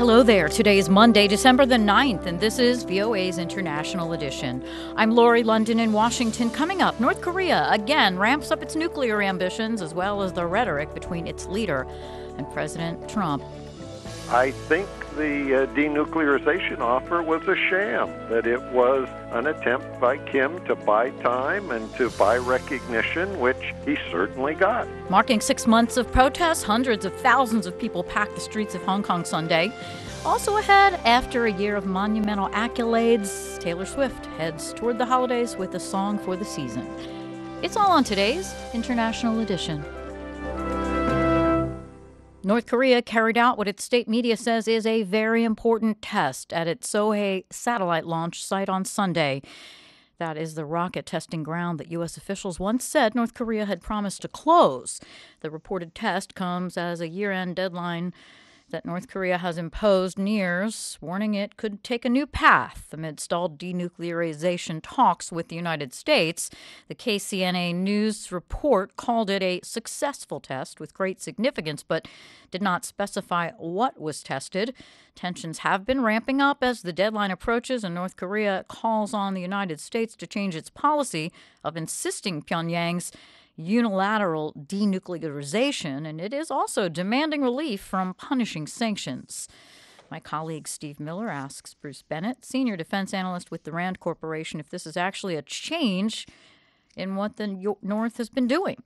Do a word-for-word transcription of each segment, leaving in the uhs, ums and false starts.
Hello there. Today is Monday, December the ninth, and this is V O A's International Edition. I'm Lori London in Washington. Coming up, North Korea again ramps up its nuclear ambitions as well as the rhetoric between its leader and President Trump. I think the uh, denuclearization offer was a sham, that it was an attempt by Kim to buy time and to buy recognition, which he certainly got. Marking six months of protests, hundreds of thousands of people packed the streets of Hong Kong Sunday. Also ahead, after a year of monumental accolades, Taylor Swift heads toward the holidays with a song for the season. It's all on today's International Edition. North Korea carried out what its state media says is a very important test at its Sohae satellite launch site on Sunday. That is the rocket testing ground that U S officials once said North Korea had promised to close. The reported test comes as a year-end deadline that North Korea has imposed nears, warning it could take a new path amid stalled denuclearization talks with the United States. The K C N A News report called it a successful test with great significance, but did not specify what was tested. Tensions have been ramping up as the deadline approaches, and North Korea calls on the United States to change its policy of insisting Pyongyang's unilateral denuclearization, and it is also demanding relief from punishing sanctions. My colleague Steve Miller asks Bruce Bennett, senior defense analyst with the RAND Corporation, if this is actually a change in what the North has been doing.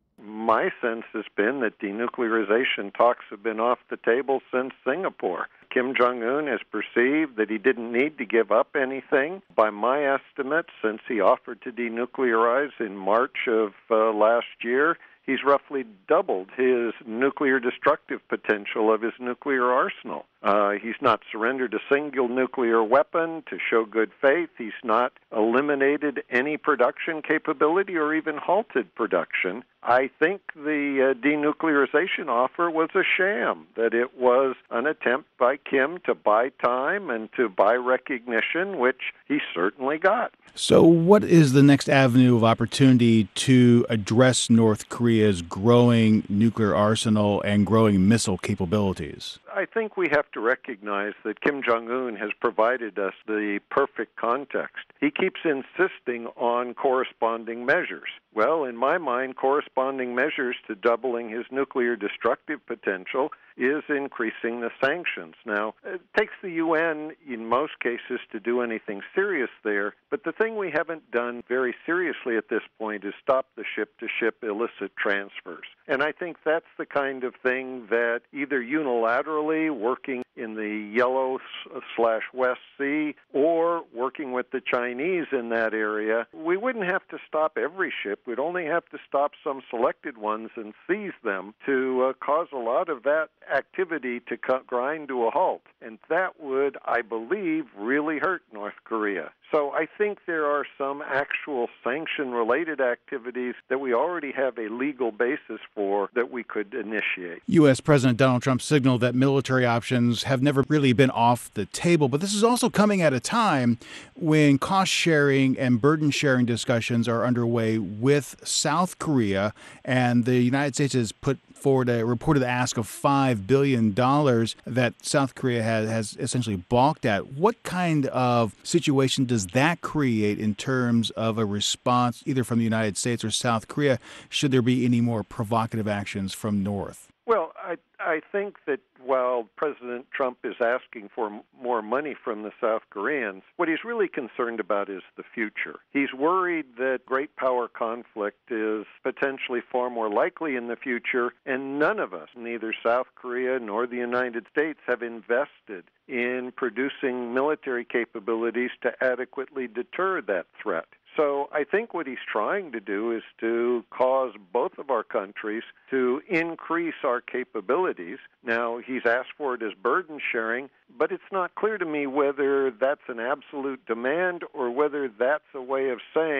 My sense has been that denuclearization talks have been off the table since Singapore. Kim Jong-un has perceived that he didn't need to give up anything. By my estimate, since he offered to denuclearize in March of uh, last year, he's roughly doubled his nuclear destructive potential of his nuclear arsenal. Uh, he's not surrendered a single nuclear weapon to show good faith. He's not eliminated any production capability or even halted production. I think the uh, denuclearization offer was a sham, that it was an attempt by Kim to buy time and to buy recognition, which he certainly got. So what is the next avenue of opportunity to address North Korea's growing nuclear arsenal and growing missile capabilities? I think we have to recognize that Kim Jong-un has provided us the perfect context. He keeps insisting on corresponding measures. Well, in my mind, corresponding measures to doubling his nuclear destructive potential is increasing the sanctions. Now, it takes the U N, in most cases, to do anything serious there, but the thing we haven't done very seriously at this point is stop the ship-to-ship illicit transfers. And I think that's the kind of thing that either unilaterally working in the Yellow slash West Sea or working with the Chinese in that area, we wouldn't have to stop every ship. We'd only have to stop some selected ones and seize them to uh, cause a lot of that activity to cut, grind to a halt. And that would, I believe, really hurt North Korea. So I think there are some actual sanction-related activities that we already have a legal basis for that we could initiate. U S. President Donald Trump signaled that military options have never really been off the table, but this is also coming at a time when cost-sharing and burden-sharing discussions are underway with South Korea, and the United States has put forward a reported ask of five billion dollars that South Korea has, has essentially balked at. What kind of situation does that create in terms of a response either from the United States or South Korea, should there be any more provocative actions from North? Well, I I think that while President Trump is asking for m- more money from the South Koreans, what he's really concerned about is the future. He's worried that great power conflict is potentially far more likely in the future, and none of us, neither South Korea nor the United States, have invested in producing military capabilities to adequately deter that threat. So I think what he's trying to do is to cause both of our countries to increase our capabilities. Now, he's asked for it as burden sharing, but it's not clear to me whether that's an absolute demand or whether that's a way of saying,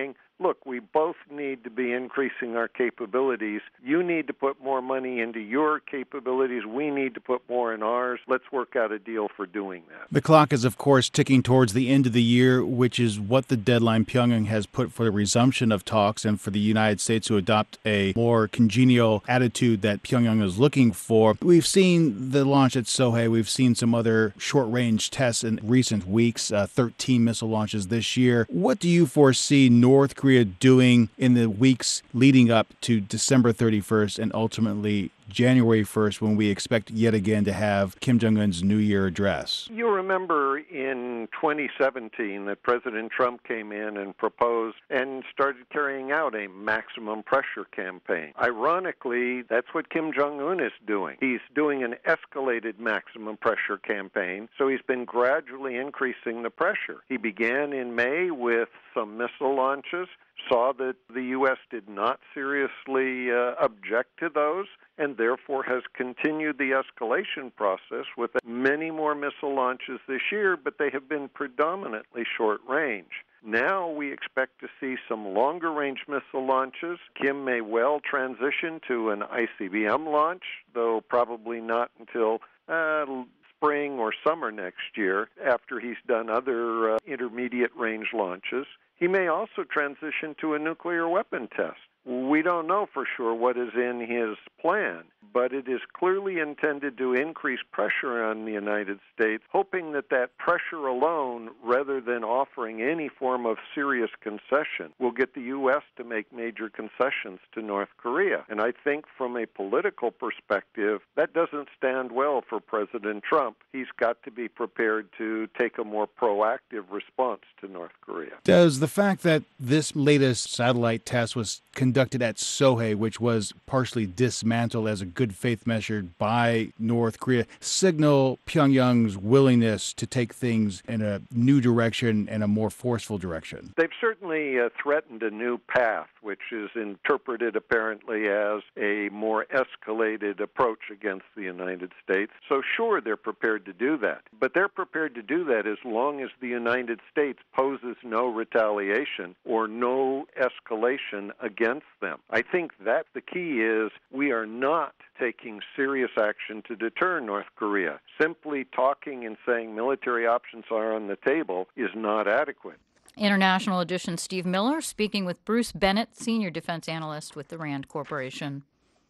look, we both need to be increasing our capabilities. You need to put more money into your capabilities. We need to put more in ours. Let's work out a deal for doing that. The clock is, of course, ticking towards the end of the year, which is what the deadline Pyongyang has put for the resumption of talks and for the United States to adopt a more congenial attitude that Pyongyang is looking for. We've seen the launch at Sohae. We've seen some other short-range tests in recent weeks, uh, thirteen missile launches this year. What do you foresee North Korea doing in the weeks leading up to December thirty-first and ultimately January first, when we expect yet again to have Kim Jong-un's New Year address? You remember in twenty seventeen that President Trump came in and proposed and started carrying out a maximum pressure campaign. Ironically, that's what Kim Jong-un is doing. He's doing an escalated maximum pressure campaign, so he's been gradually increasing the pressure. He began in May with some missile launches, saw that the U S did not seriously uh, object to those, and therefore has continued the escalation process with many more missile launches this year, but they have been predominantly short range. Now we expect to see some longer-range missile launches. Kim may well transition to an I C B M launch, though probably not until uh, spring or summer next year after he's done other uh, intermediate-range launches. He may also transition to a nuclear weapon test. We don't know for sure what is in his plan, but it is clearly intended to increase pressure on the United States, hoping that that pressure alone, rather than offering any form of serious concession, will get the U S to make major concessions to North Korea. And I think from a political perspective, that doesn't stand well for President Trump. He's got to be prepared to take a more proactive response to North Korea. Does the fact that this latest satellite test was conducted at Sohae, which was partially dismantled as a good faith measure by North Korea, signal Pyongyang's willingness to take things in a new direction and a more forceful direction? They've certainly uh, threatened a new path, which is interpreted apparently as a more escalated approach against the United States. So sure, they're prepared to do that. But they're prepared to do that as long as the United States poses no retaliation or no escalation against them. I think that the key is we are not taking serious action to deter North Korea. Simply talking and saying military options are on the table is not adequate. International Edition Steve Miller speaking with Bruce Bennett, Senior Defense Analyst with the RAND Corporation.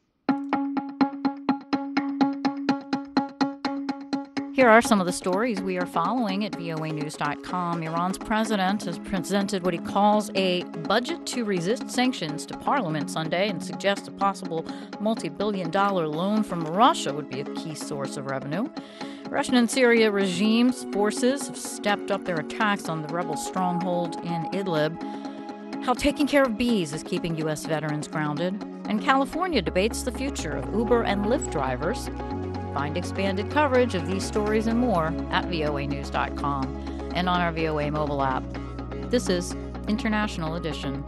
Here are some of the stories we are following at V O A news dot com. Iran's president has presented what he calls a budget to resist sanctions to parliament Sunday and suggests a possible multi-billion dollar loan from Russia would be a key source of revenue. Russian and Syria regime's forces have stepped up their attacks on the rebel stronghold in Idlib. How taking care of bees is keeping U S veterans grounded. And California debates the future of Uber and Lyft drivers. Find expanded coverage of these stories and more at V O A news dot com and on our V O A mobile app. This is International Edition.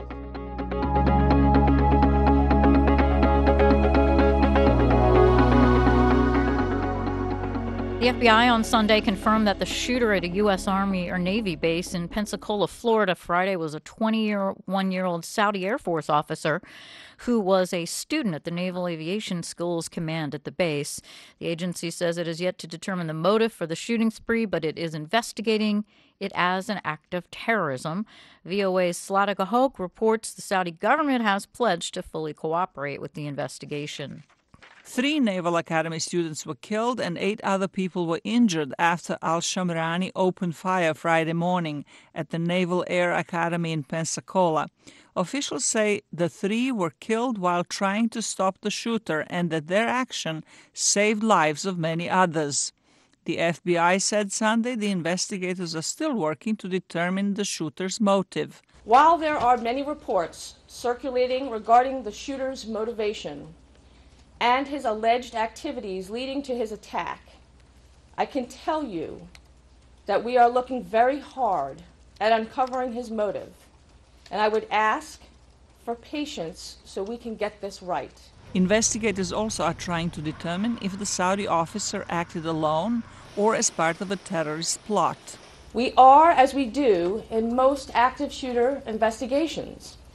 The F B I on Sunday confirmed that the shooter at a U S Army or Navy base in Pensacola, Florida, Friday was a twenty-one-year-old Saudi Air Force officer who was a student at the Naval Aviation School's command at the base. The agency says it is yet to determine the motive for the shooting spree, but it is investigating it as an act of terrorism. V O A's Zlatica Hoke reports the Saudi government has pledged to fully cooperate with the investigation. Three Naval Academy students were killed and eight other people were injured after al-Shamrani opened fire Friday morning at the Naval Air Academy in Pensacola. Officials say the three were killed while trying to stop the shooter and that their action saved lives of many others. The F B I said Sunday the investigators are still working to determine the shooter's motive. While there are many reports circulating regarding the shooter's motivation and his alleged activities leading to his attack, I can tell you that we are looking very hard at uncovering his motive, and I would ask for patience so we can get this right. Investigators also are trying to determine if the Saudi officer acted alone or as part of a terrorist plot. We are, as we do in most active shooter investigations,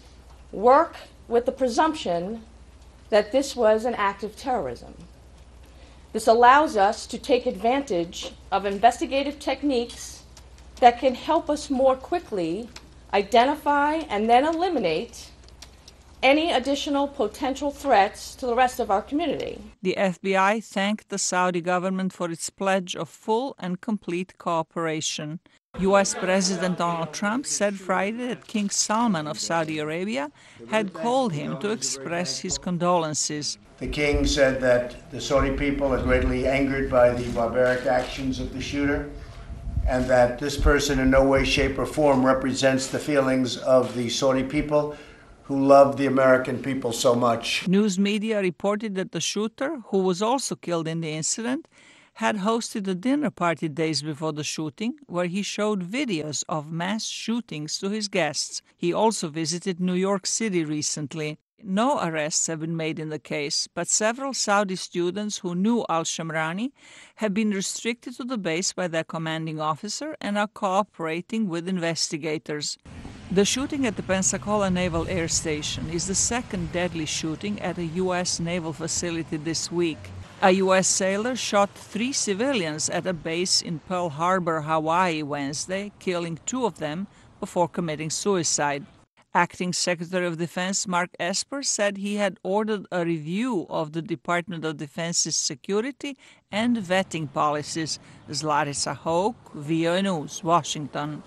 work with the presumption that this was an act of terrorism. This allows us to take advantage of investigative techniques that can help us more quickly identify and then eliminate any additional potential threats to the rest of our community. The F B I thanked the Saudi government for its pledge of full and complete cooperation. U S President Donald Trump said Friday that King Salman of Saudi Arabia had called him to express his condolences. The king said that the Saudi people are greatly angered by the barbaric actions of the shooter, and that this person in no way, shape, or form represents the feelings of the Saudi people who love the American people so much. News media reported that the shooter, who was also killed in the incident, had hosted a dinner party days before the shooting where he showed videos of mass shootings to his guests. He also visited New York City recently. No arrests have been made in the case, but several Saudi students who knew al-Shamrani have been restricted to the base by their commanding officer and are cooperating with investigators. The shooting at the Pensacola Naval Air Station is the second deadly shooting at a U S naval facility this week. A U S sailor shot three civilians at a base in Pearl Harbor, Hawaii, Wednesday, killing two of them before committing suicide. Acting Secretary of Defense Mark Esper said he had ordered a review of the Department of Defense's security and vetting policies. Larissa Hoke, V O A News, Washington.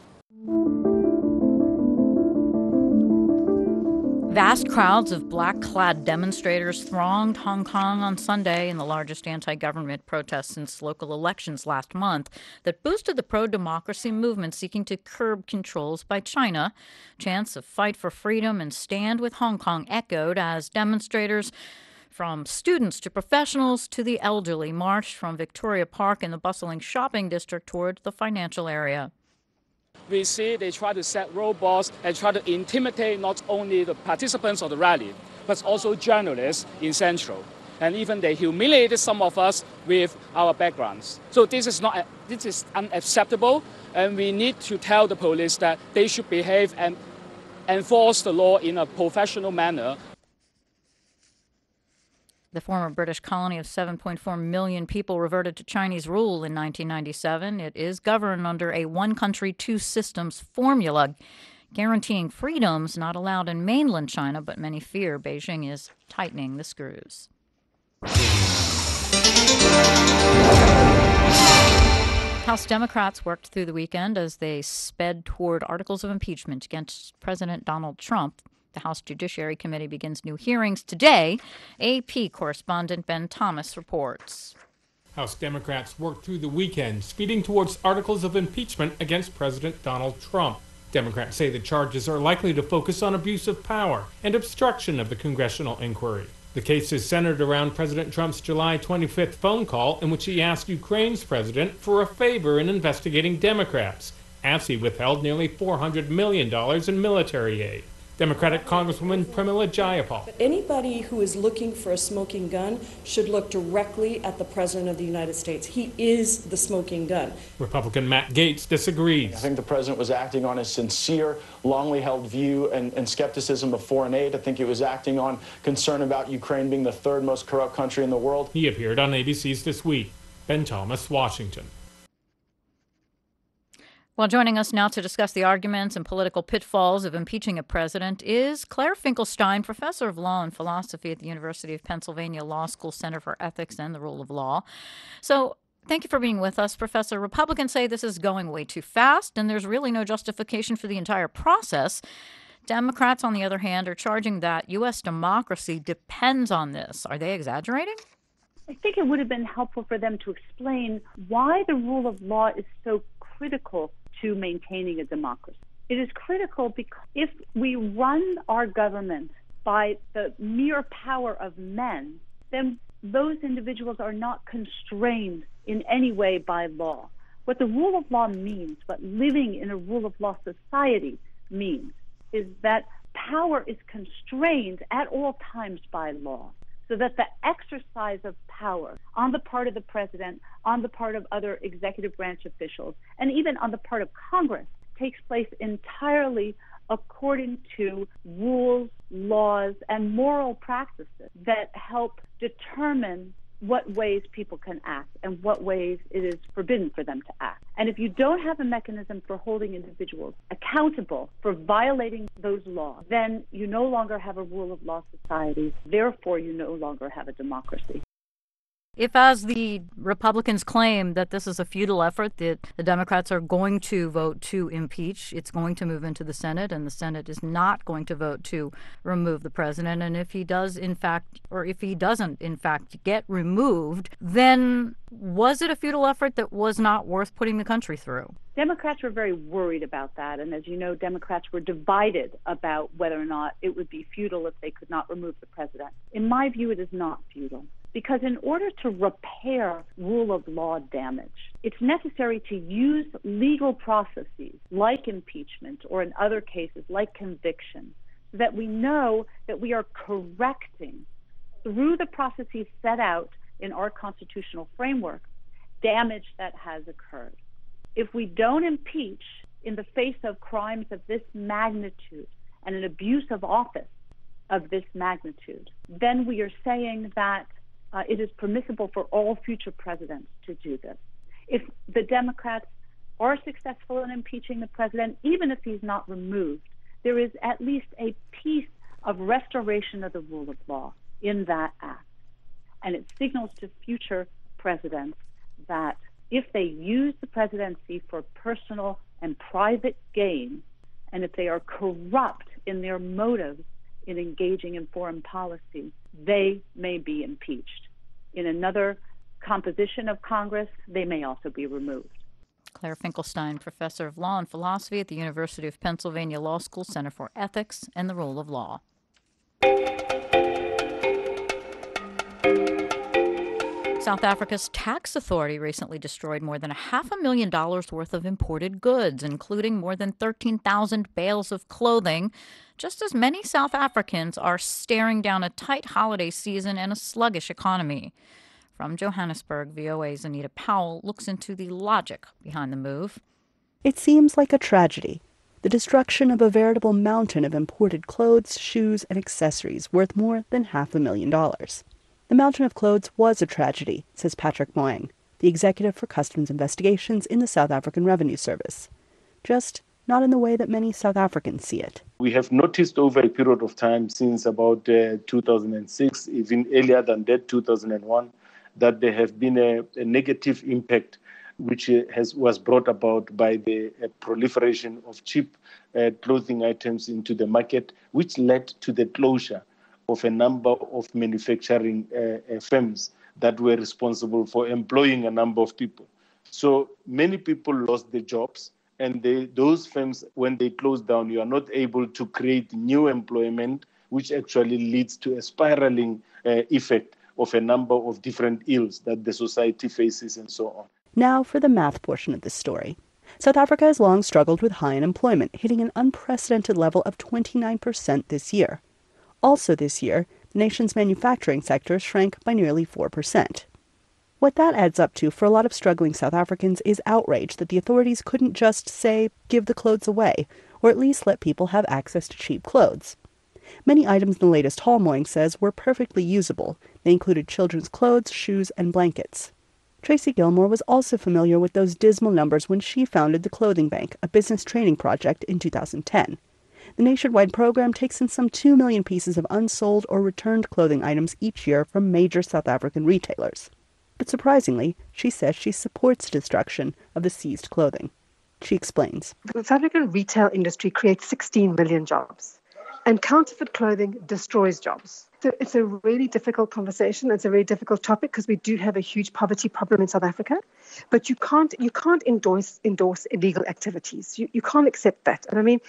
Vast crowds of black-clad demonstrators thronged Hong Kong on Sunday in the largest anti-government protest since local elections last month that boosted the pro-democracy movement seeking to curb controls by China. Chants of fight for freedom and stand with Hong Kong echoed as demonstrators from students to professionals to the elderly marched from Victoria Park in the bustling shopping district toward the financial area. We see they try to set roadblocks and try to intimidate not only the participants of the rally, but also journalists in Central. And even they humiliated some of us with our backgrounds. So this is not this is unacceptable, and we need to tell the police that they should behave and enforce the law in a professional manner. The former British colony of seven point four million people reverted to Chinese rule in nineteen ninety-seven. It is governed under a one country, two systems formula, guaranteeing freedoms not allowed in mainland China, but many fear Beijing is tightening the screws. House Democrats worked through the weekend as they sped toward articles of impeachment against President Donald Trump. The House Judiciary Committee begins new hearings today. A P correspondent Ben Thomas reports. House Democrats worked through the weekend, speeding towards articles of impeachment against President Donald Trump. Democrats say the charges are likely to focus on abuse of power and obstruction of the congressional inquiry. The case is centered around President Trump's July twenty-fifth phone call in which he asked Ukraine's president for a favor in investigating Democrats, as he withheld nearly four hundred million dollars in military aid. Democratic Congresswoman Pramila Jayapal. Anybody who is looking for a smoking gun should look directly at the President of the United States. He is the smoking gun. Republican Matt Gaetz disagrees. I think the President was acting on a sincere, longly held view and, and skepticism of foreign aid. I think he was acting on concern about Ukraine being the third most corrupt country in the world. He appeared on A B C's This Week. Ben Thomas, Washington. Well, joining us now to discuss the arguments and political pitfalls of impeaching a president is Claire Finkelstein, professor of law and philosophy at the University of Pennsylvania Law School Center for Ethics and the Rule of Law. So thank you for being with us, Professor. Republicans say this is going way too fast, and there's really no justification for the entire process. Democrats, on the other hand, are charging that U S democracy depends on this. Are they exaggerating? I think it would have been helpful for them to explain why the rule of law is so critical to maintaining a democracy. It is critical because if we run our government by the mere power of men, then those individuals are not constrained in any way by law. What the rule of law means, what living in a rule of law society means, is that power is constrained at all times by law, so that the exercise of power on the part of the president, on the part of other executive branch officials, and even on the part of Congress takes place entirely according to rules, laws and moral practices that help determine what ways people can act and what ways it is forbidden for them to act. And if you don't have a mechanism for holding individuals accountable for violating those laws, then you no longer have a rule of law society. Therefore, you no longer have a democracy. If, as the Republicans claim, that this is a futile effort, that the Democrats are going to vote to impeach, it's going to move into the Senate, and the Senate is not going to vote to remove the president. And if he does, in fact, or if he doesn't, in fact, get removed, then was it a futile effort that was not worth putting the country through? Democrats were very worried about that. And as you know, Democrats were divided about whether or not it would be futile if they could not remove the president. In my view, it is not futile. Because in order to repair rule of law damage, it's necessary to use legal processes like impeachment or in other cases like conviction so that we know that we are correcting through the processes set out in our constitutional framework damage that has occurred. If we don't impeach in the face of crimes of this magnitude and an abuse of office of this magnitude, then we are saying that Uh, it is permissible for all future presidents to do this. If the Democrats are successful in impeaching the president, even if he's not removed, there is at least a piece of restoration of the rule of law in that act. And it signals to future presidents that if they use the presidency for personal and private gain, and if they are corrupt in their motives in engaging in foreign policy, they may be impeached. In another composition of Congress, they may also be removed. Claire Finkelstein, professor of law and philosophy at the University of Pennsylvania Law School Center for Ethics and the Rule of Law. South Africa's tax authority recently destroyed more than a half a million dollars worth of imported goods, including more than thirteen thousand bales of clothing, just as many South Africans are staring down a tight holiday season and a sluggish economy. From Johannesburg, V O A's Anita Powell looks into the logic behind the move. It seems like a tragedy, the destruction of a veritable mountain of imported clothes, shoes, and accessories worth more than half a million dollars. The mountain of clothes was a tragedy, says Patrick Moeng, the executive for customs investigations in the South African Revenue Service. Just not in the way that many South Africans see it. We have noticed over a period of time since about uh, two thousand six, even earlier than that, two thousand one, that there have been a, a negative impact which uh, has was brought about by the uh, proliferation of cheap uh, clothing items into the market, which led to the closure of a number of manufacturing uh, uh, firms that were responsible for employing a number of people. So many people lost their jobs, and they, those firms, when they close down, you are not able to create new employment, which actually leads to a spiraling uh, effect of a number of different ills that the society faces and so on. Now for the math portion of this story. South Africa has long struggled with high unemployment, hitting an unprecedented level of twenty-nine percent this year. Also this year, the nation's manufacturing sector shrank by nearly four percent. What that adds up to for a lot of struggling South Africans is outrage that the authorities couldn't just, say, give the clothes away, or at least let people have access to cheap clothes. Many items in the latest haul, Moeng says, were perfectly usable. They included children's clothes, shoes, and blankets. Tracy Gilmore was also familiar with those dismal numbers when she founded the Clothing Bank, a business training project, in two thousand ten. The nationwide program takes in some two million pieces of unsold or returned clothing items each year from major South African retailers. But surprisingly, she says she supports destruction of the seized clothing. She explains. The South African retail industry creates sixteen million jobs, and counterfeit clothing destroys jobs. So it's a really difficult conversation. It's a very difficult topic because we do have a huge poverty problem in South Africa. But you can't you can't endorse endorse illegal activities. You you can't accept that. And I mean,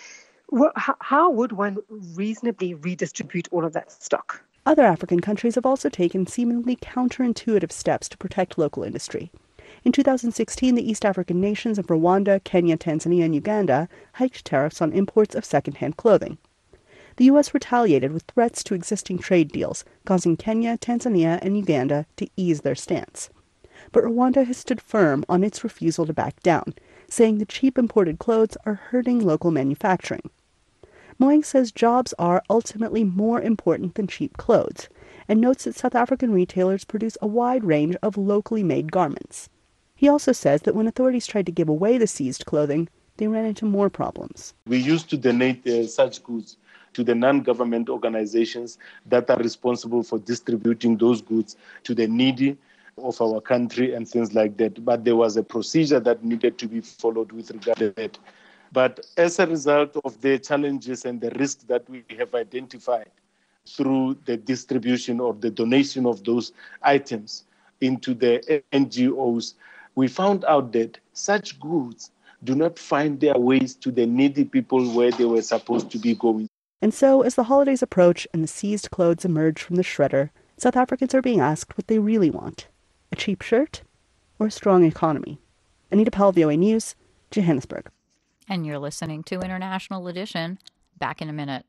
how would one reasonably redistribute all of that stock? Other African countries have also taken seemingly counterintuitive steps to protect local industry. In two thousand sixteen, the East African nations of Rwanda, Kenya, Tanzania, and Uganda hiked tariffs on imports of second-hand clothing. The U S retaliated with threats to existing trade deals, causing Kenya, Tanzania, and Uganda to ease their stance. But Rwanda has stood firm on its refusal to back down, saying the cheap imported clothes are hurting local manufacturing. Moeng says jobs are ultimately more important than cheap clothes, and notes that South African retailers produce a wide range of locally made garments. He also says that when authorities tried to give away the seized clothing, they ran into more problems. We used to donate uh, such goods to the non-government organizations that are responsible for distributing those goods to the needy of our country and things like that. But there was a procedure that needed to be followed with regard to that. But as a result of the challenges and the risks that we have identified through the distribution or the donation of those items into the N G Os, we found out that such goods do not find their ways to the needy people where they were supposed to be going. And so, as the holidays approach and the seized clothes emerge from the shredder, South Africans are being asked what they really want. A cheap shirt or a strong economy? Anita Powell, V O A News, Johannesburg. And you're listening to International Edition. Back in a minute.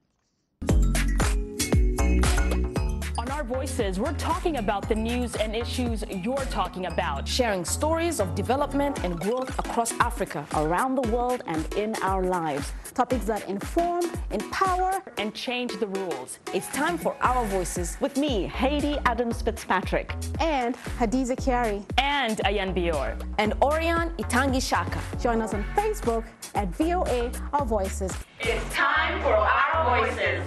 On Our Voices, we're talking about the news and issues you're talking about, sharing stories of development and growth across Africa, around the world, and in our lives. Topics that inform, empower, and change the rules. It's time for Our Voices with me, Haiti Adams Fitzpatrick, and Hadiza Kiari, and Ayan Bior, and Orion Itangi Shaka. Join us on Facebook at V O A Our Voices. It's time for Our Voices.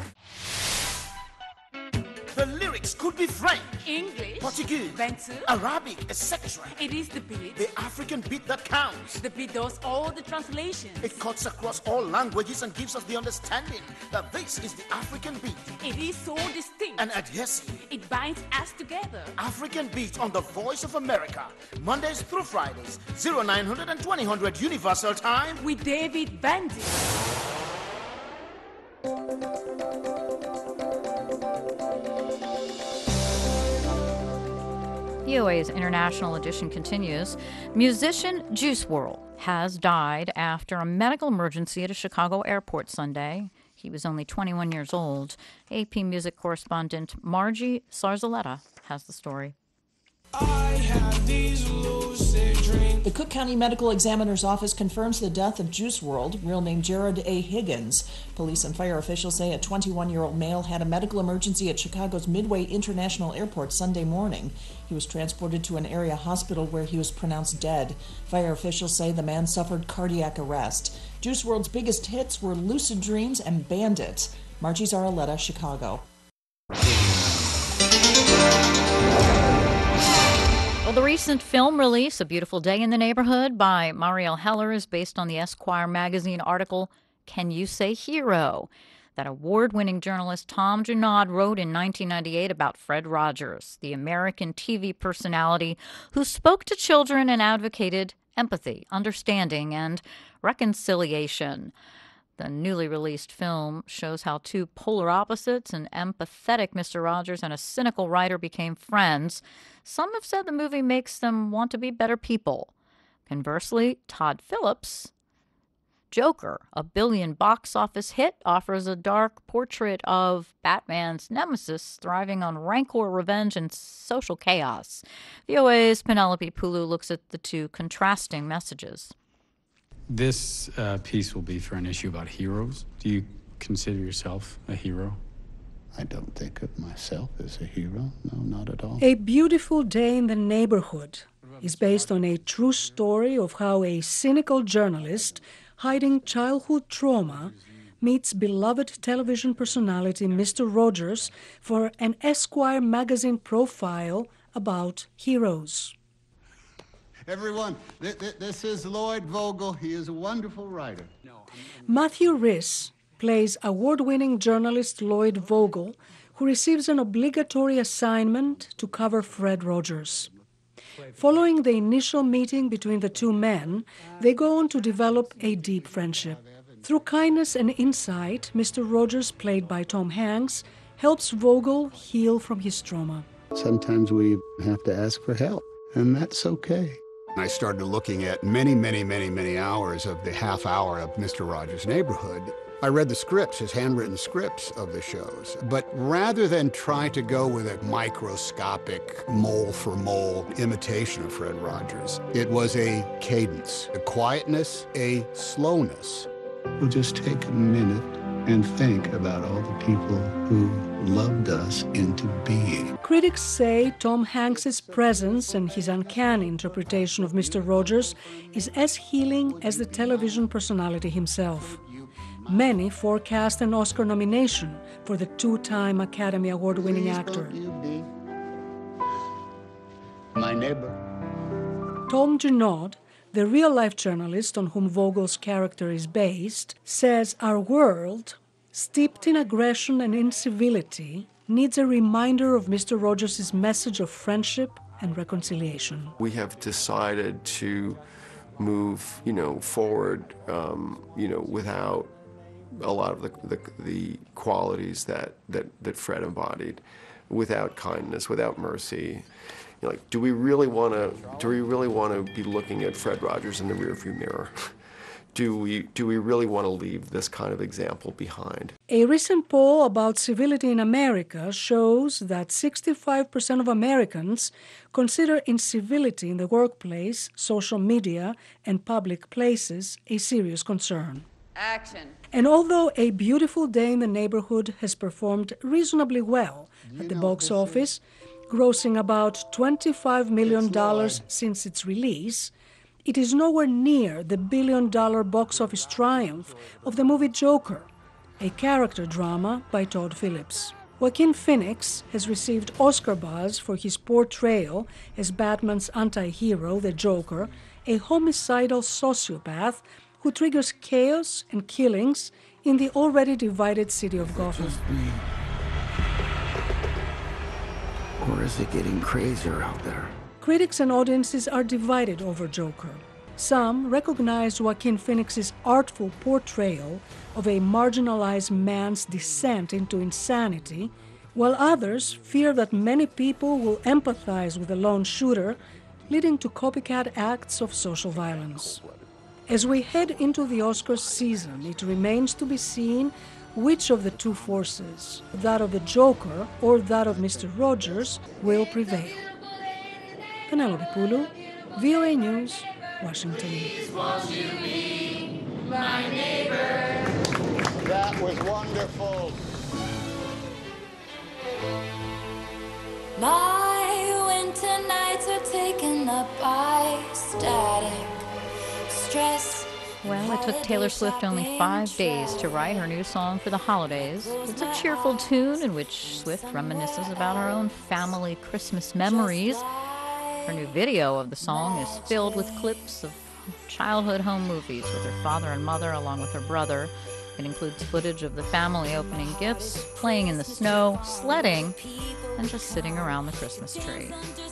The lyrics could be French, English, Portuguese, Bantu, Arabic, et cetera. It is the beat. The African beat that counts. The beat does all the translations. It cuts across all languages and gives us the understanding that this is the African beat. It is so distinct and adhesive. It binds us together. African beat on the Voice of America, Mondays through Fridays, oh nine hundred and twenty hundred Universal Time with David Bandy. V O A's International Edition continues. Musician Juice world has died after a medical emergency at a Chicago airport Sunday. He was only twenty-one years old. A P music correspondent Margie Sarzaletta has the story. I have these lucid dreams. The Cook County Medical Examiner's Office confirms the death of Juice world, real name Jared A. Higgins. Police and fire officials say a twenty-one-year-old male had a medical emergency at Chicago's Midway International Airport Sunday morning. He was transported to an area hospital where he was pronounced dead. Fire officials say the man suffered cardiac arrest. Juice world's biggest hits were Lucid Dreams and Bandit. Margie Zaraletta, Chicago. Well, the recent film release, A Beautiful Day in the Neighborhood by Marielle Heller, is based on the Esquire magazine article, Can You Say Hero? That award-winning journalist Tom Junod wrote in nineteen ninety-eight about Fred Rogers, the American T V personality who spoke to children and advocated empathy, understanding, and reconciliation. The newly released film shows how two polar opposites, an empathetic Mister Rogers and a cynical writer, became friends. Some have said the movie makes them want to be better people. Conversely, Todd Phillips' Joker, a billion box office hit, offers a dark portrait of Batman's nemesis thriving on rancor, revenge, and social chaos. V O A's Penelope Pulu looks at the two contrasting messages. This uh, piece will be for an issue about heroes. Do you consider yourself a hero? I don't think of myself as a hero. No, not at all. A Beautiful Day in the Neighborhood is based on a true story of how a cynical journalist hiding childhood trauma meets beloved television personality Mister Rogers for an Esquire magazine profile about heroes. Everyone, th- th- this is Lloyd Vogel. He is a wonderful writer. Matthew Rhys plays award-winning journalist Lloyd Vogel, who receives an obligatory assignment to cover Fred Rogers. Following the initial meeting between the two men, they go on to develop a deep friendship. Through kindness and insight, Mister Rogers, played by Tom Hanks, helps Vogel heal from his trauma. Sometimes we have to ask for help, and that's okay. I started looking at many, many, many, many hours of the half hour of Mister Rogers' Neighborhood. I read the scripts, his handwritten scripts of the shows, but rather than try to go with a microscopic mole-for-mole imitation of Fred Rogers, it was a cadence, a quietness, a slowness. We'll just take a minute and think about all the people who loved us into being. Critics say Tom Hanks's presence and his uncanny interpretation of Mister Rogers is as healing as the television personality himself. Many forecast an Oscar nomination for the two-time Academy Award-winning actor. My neighbor. Tom Junod, the real-life journalist on whom Vogel's character is based, says our world, steeped in aggression and incivility, needs a reminder of Mister Rogers' message of friendship and reconciliation. We have decided to move, you know, forward, um, you know, without a lot of the, the, the qualities that, that, that Fred embodied, without kindness, without mercy. You're like, do we really want to? Do we really want to be looking at Fred Rogers in the rearview mirror? Do we? Do we really want to leave this kind of example behind? A recent poll about civility in America shows that sixty-five percent of Americans consider incivility in the workplace, social media, and public places a serious concern. Action. And although A Beautiful Day in the Neighborhood has performed reasonably well at the box office, grossing about twenty-five million dollars since its release, it is nowhere near the billion-dollar box office triumph of the movie Joker, a character drama by Todd Phillips. Joaquin Phoenix has received Oscar buzz for his portrayal as Batman's anti-hero, the Joker, a homicidal sociopath who triggers chaos and killings in the already divided city of Gotham. Or is it getting crazier out there? Critics and audiences are divided over Joker. Some recognize Joaquin Phoenix's artful portrayal of a marginalized man's descent into insanity, while others fear that many people will empathize with the lone shooter, leading to copycat acts of social violence. As we head into the Oscars season, it remains to be seen which of the two forces, that of the Joker or that of Mister Rogers, will prevail. Penelope Pulu, V O A News, Washington. That was wonderful. My winter nights are taken up by static, stress. Well, it took Taylor Swift only five days to write her new song for the holidays. It's a cheerful tune in which Swift reminisces about her own family Christmas memories. Her new video of the song is filled with clips of childhood home movies with her father and mother along with her brother. It includes footage of the family opening gifts, playing in the snow, sledding, and just sitting around the Christmas tree.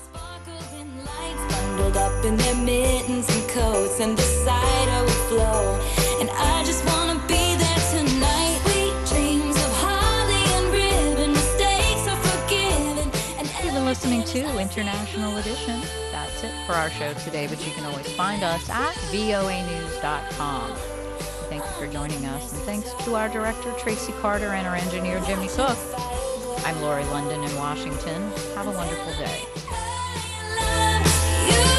Bundled up in their mittens and coats, and the cider will flow. And I just want to be there tonight. Sweet dreams of holly and ribbon, mistakes are forgiven. And You've been listening to International Edition. That's it for our show today, but you can always find us at V O A news dot com. Thank you for joining us, and thanks to our director, Tracy Carter, and our engineer, Jimmy Cook. I'm Lori London in Washington. Have a wonderful day. you